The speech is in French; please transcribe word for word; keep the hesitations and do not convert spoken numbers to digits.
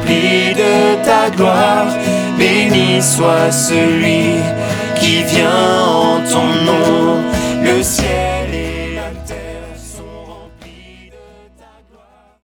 rempli de ta gloire. Béni soit celui qui vient en ton nom. Le ciel